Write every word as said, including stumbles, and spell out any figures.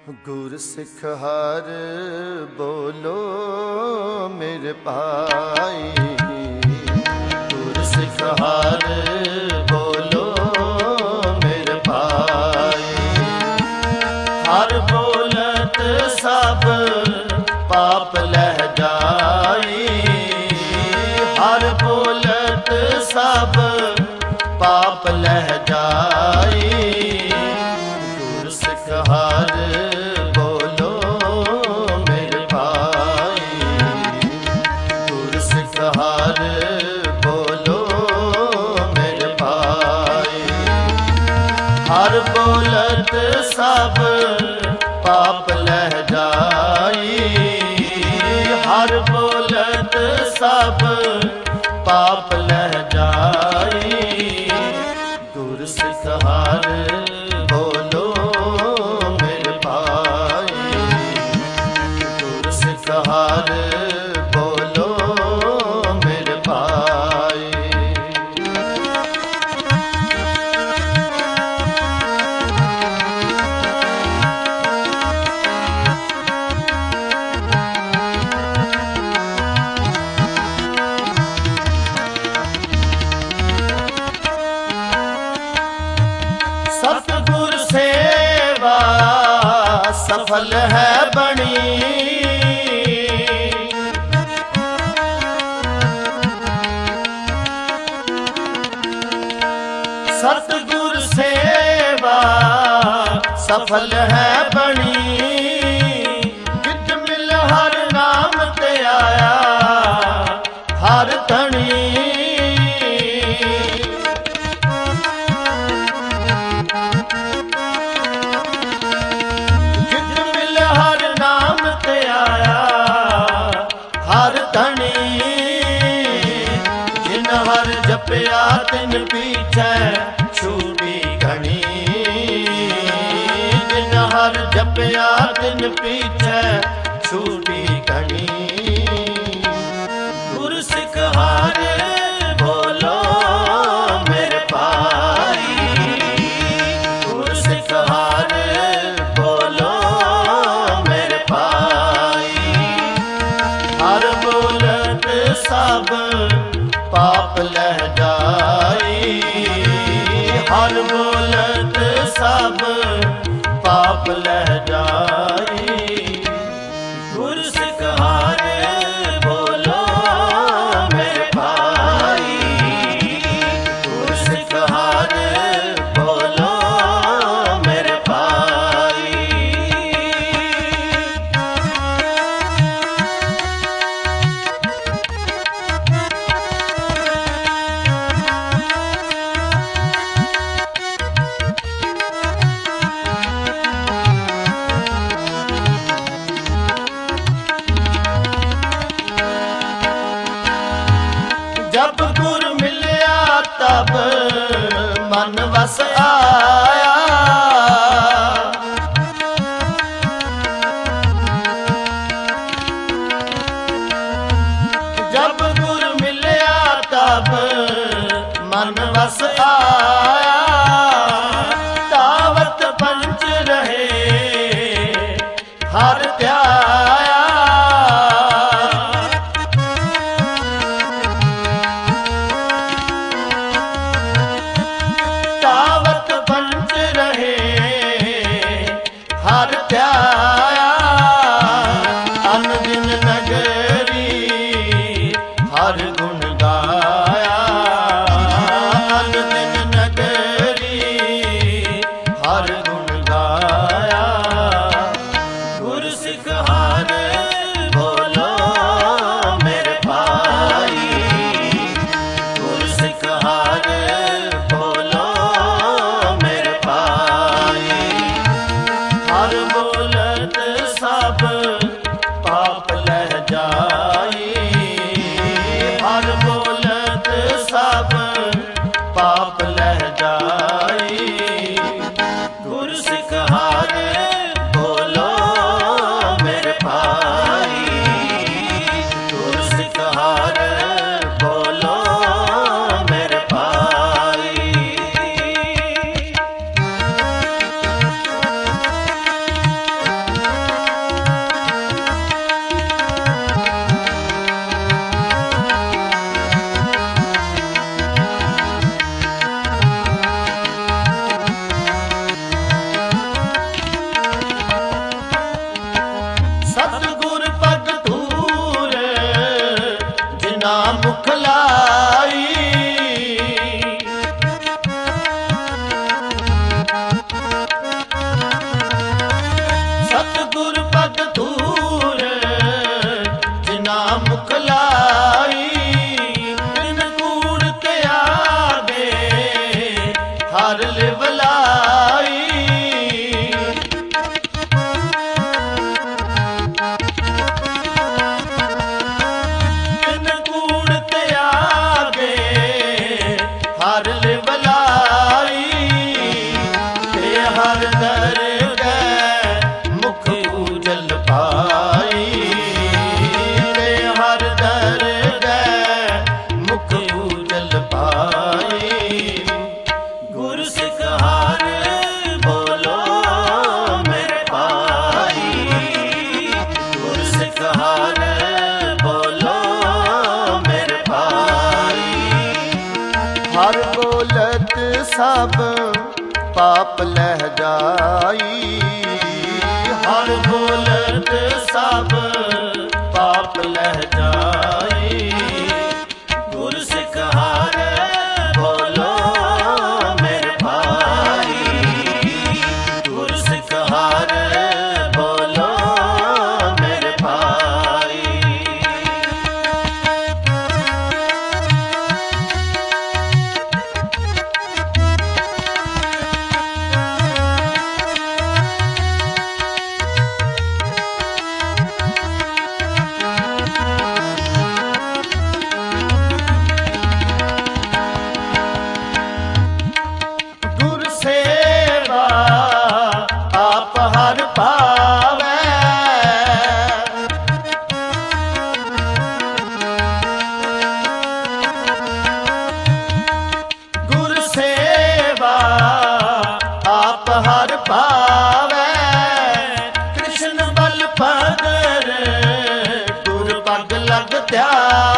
गुर सिख हर बोलो मेरे भाई, गुर सिख हर बोलो मेरे भाई। हर बोलत सब पाप लह जाई, हर बोलत सब पाप लह जाई। गुर सिख हर बोलो मेरे भाई, गुर सिख हर बोलो मेरे भाई। हर बोलत सब पाप लह जाई, हर बोलत सब पाप लह जाई। गुर सिख हर बोलो मेरे भाई, गुर सिख हर बोलो मेरे भाई। सतगुर सेवा सफल है बनी, सतगुर सेवा सफल है बनी। जित मिल हर नाम ते आया हर धनी, हर जपया तिन पीछे छूटी घनी, जिन हर जपया तिन पीछे छूटी घनी। गुर सिख हर बोलो मेरे भाई, गुर सिख हर बोलो मेरे भाई। हर बोलत सब पाप लह जाई, हर बोलत सब पाप लह जाई। गुर सिख हर बोलो मेरे भाई, गुर सिख हर बोलो मेरे भाई। जब गुर मिलया तब मन वस आया, जब गुर मिलया तब मन वस आया। तावत पंच रहे हर ध्याया, तावत पंच रहे हर ध्याया। अन दिन नगरी हर गुण गाया, अन दिन नगरी हर गुण गाया। गुर सिख हर बोलो मेरे भाई, गुर सिख हर बोलो मेरे भाई। हर बोलत सब पाप लह जाई, हर बोलत सब पाप लह जाई। गुर ਦਰਗਹਿ ਮੁਖ ਉਜਲ ਪਾਈ। ਤੇ ਹਰ ਦਰਗਹਿ ਮੁਖ ਉਜਲ ਪਾਈ। ਗੁਰ ਸਿੱਖ ਹਰ ਬੋਲੋ ਮੇਰੇ ਭਾਈ। ਗੁਰ ਸਿੱਖ ਹਰ ਬੋਲੋ ਮੇਰੇ ਭਾਈ। ਹਰ ਬੋਲਤ ਸਭ ਪਾਪ ਲਹਿ ਜਾਈ। ਹਰ ਬੋਲਤ ਸਭ ਪਾਪ ਲਹਿ ਜਾਈ। ਗੁਰ ਸਿੱਖ ਹਰ ਬੋਲੋ ਮੇਰੇ ਭਾਈ। ਗੁਰ ਸਿੱਖ ਹਰ ਬੋਲੋ ਮੇਰੇ ਭਾਈ। ਗੁਰ ਸੇਵਾ ਆਪ ਹਰ ਪਾਵੈ। ਗੁਰ ਸੇਵਾ ਆਪ ਹਰ ਪਾਵੈ। ਕ੍ਰਿਸ਼ਨ ਬਲ ਪਦਰ ਗੁਰ ਪਗ ਲਗ ਧਿਆਵੈ।